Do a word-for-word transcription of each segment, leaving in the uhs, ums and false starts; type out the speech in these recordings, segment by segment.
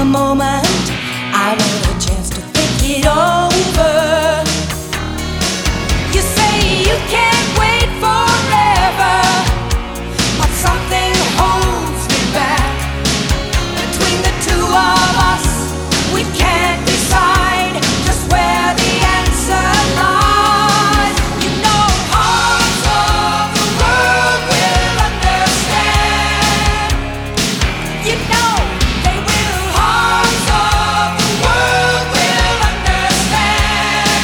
moment. I want a chance to think it over. You say you can't wait forever, but something holds me back. Between the two of us, we can't decide just where the answer lies. You know, parts of the world will understand. You know, they will. Parts of the world will understand.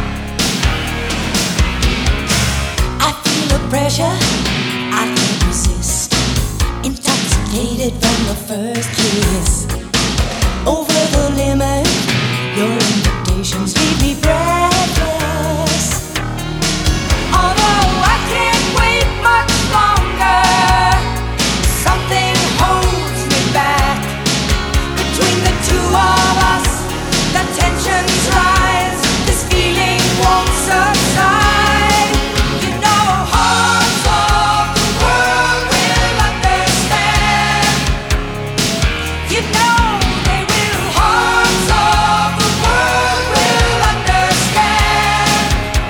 I feel the pressure, I can't resist. Intoxicated from the first kiss. Over the limit, your invitations leave me breathless. Although I can't wait much longer, something holds me back. Between the two of us, the tensions rise. This feeling won't subside. You know, hearts of the world will understand. You know they will. Hearts of the world will understand.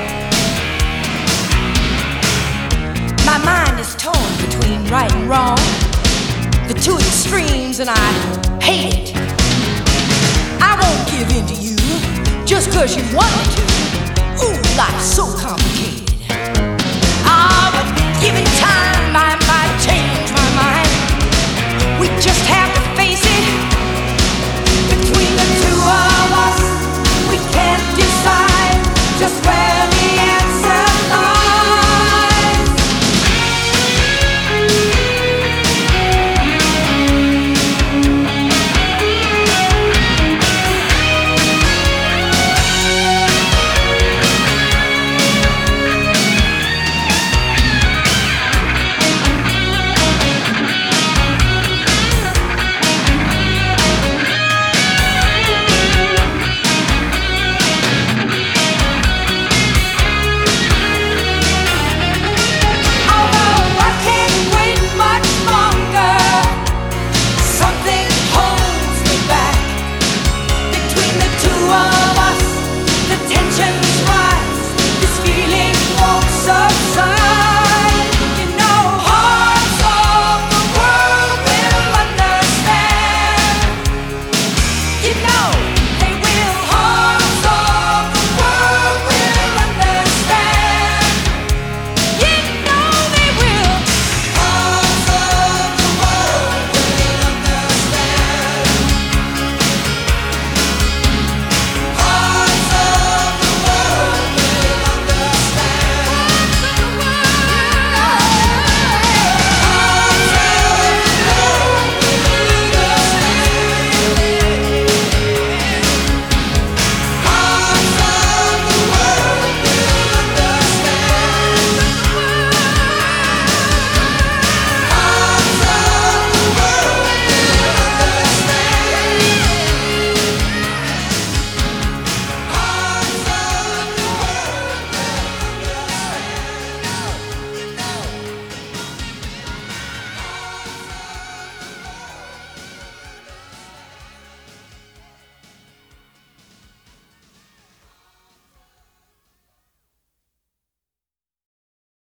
My mind is torn between right and wrong, the two extremes, and I hate it. I won't give in to you just cause you want me to. Ooh, life's so complicated. Ah, but